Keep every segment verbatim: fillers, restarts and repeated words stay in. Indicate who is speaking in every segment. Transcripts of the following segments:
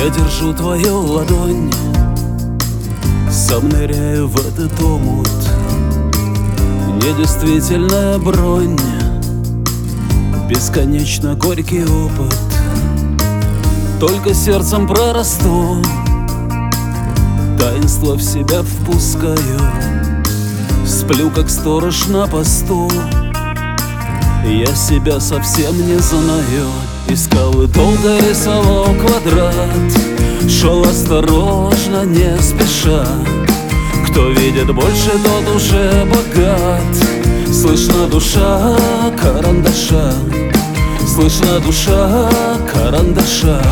Speaker 1: держу твою ладонь, сам ныряю в этот омут. Недействительная бронь, бесконечно горький опыт. Только сердцем прорасту, таинство в себя впускаю. Сплю, как сторож на посту, я себя совсем не знаю. Искал и долго рисовал квадрат, шел осторожно, не спеша. Кто видит больше, тот уже богат. Слышна душа карандаша, слышна душа карандаша.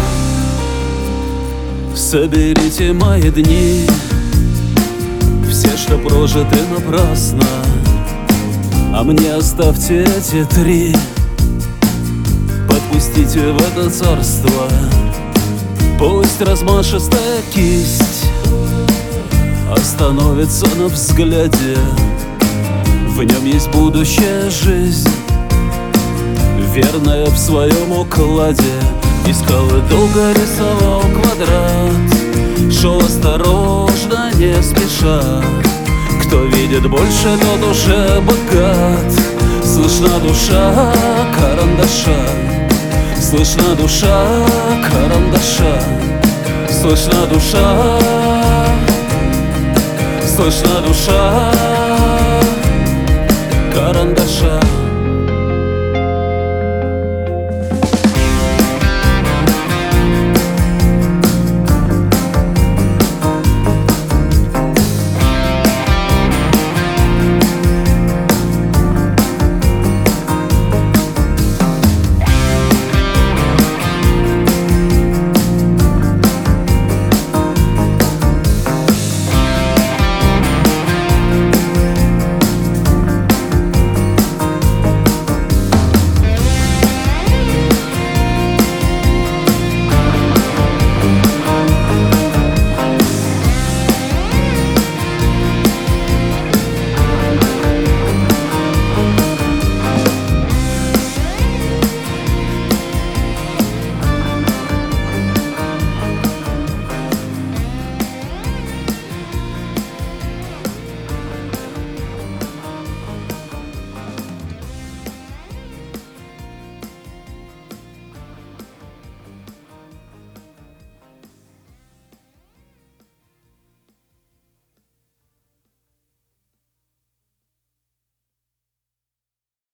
Speaker 1: Соберите мои дни, все, что прожиты напрасно, а мне оставьте эти три. Подпустите в это царство, пусть размашистая кисть остановится на взгляде. В нем есть будущая жизнь, верная в своем укладе. Искал и долго рисовал квадрат, шел осторожно, не спеша. Кто видит больше, тот уже богат. Слышна душа карандаша, слышна душа карандаша, слышна душа, слышна душа карандаша.